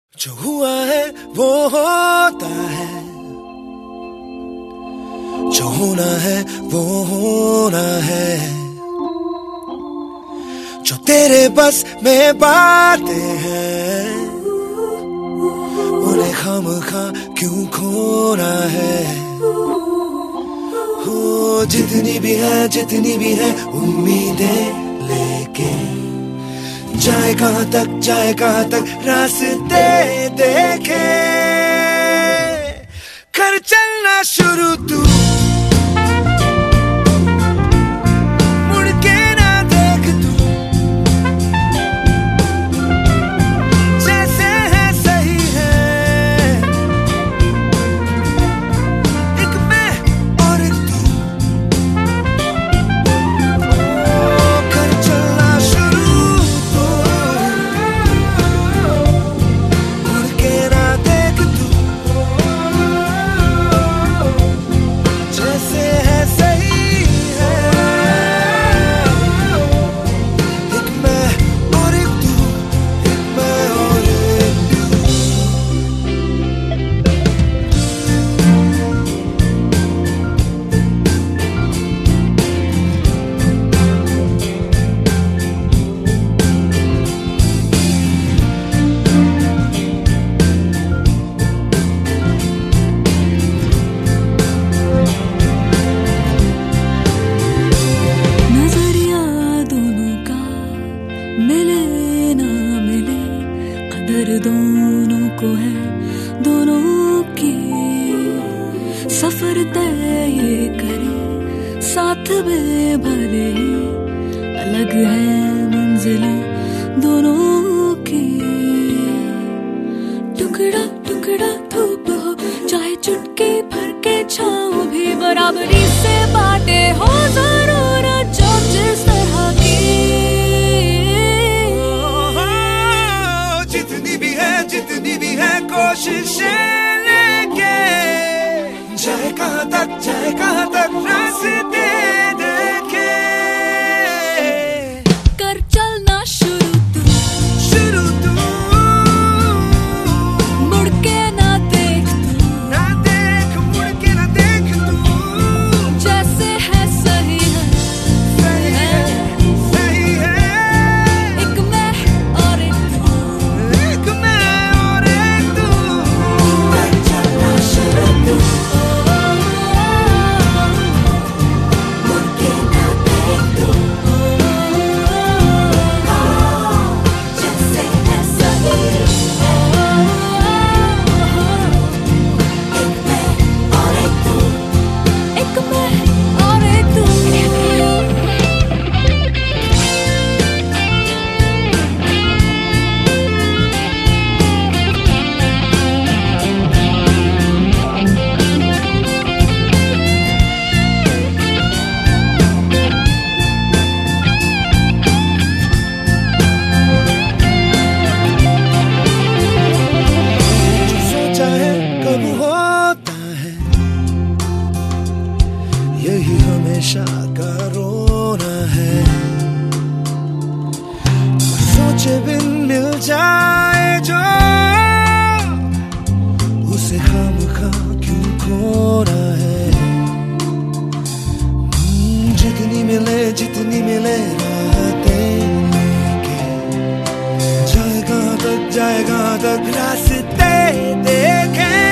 जो हुआ है वो होता है, जो होना है वो होना है। जो तेरे बस में बातें हैं उन्हें खामखा क्यों खोना है। हो जितनी भी है उम्मीदें लेके जाए कहाँ तक रास्ते देखे। कर चलना शुरू तू, मुड़ के ना देख तू, जैसे है सही है। एक मैं और एक तू, कर चलना शुरू तू, मुड़ के ना देख तू, जैसे है सही है। एक मैं और एक तू, एक मैं और एक तू। नजरिया दोनों का मिले ना मिले, कदर दोनों को है दोनों की। सफर तय ये करे साथ में भले ही, अलग है मंजिलें दोनों की। टुकड़ा टुकड़ा धूप हो चाहे चुटकी भर के छाँव भी, बराबरी से बाटे हो जरूरत जो जिस तरह की। जितनी भी है कोशिशें लेके जाए कहाँ तक रास्ते देखे। कर चलना शुरू तू, मुड़ के ना देख तू, मुड़ के ना देख तू, जैसे है सही है। सही है। एक मैं और एक तू, एक मैं और एक तू, कर चलना शुरू तू, मुड़ के ना देख तू, जैसे है सही है। एक मैं और एक तू, एक मैं और एक तू। जो सोचा है कब होता है, यही हमेशा का रोना है। सोचे बिन मिल जाए जो, उसे खामखा क्यों खोना है। जितनी मिले रातें लेके जाए कहाँ तक रास्ते देखे।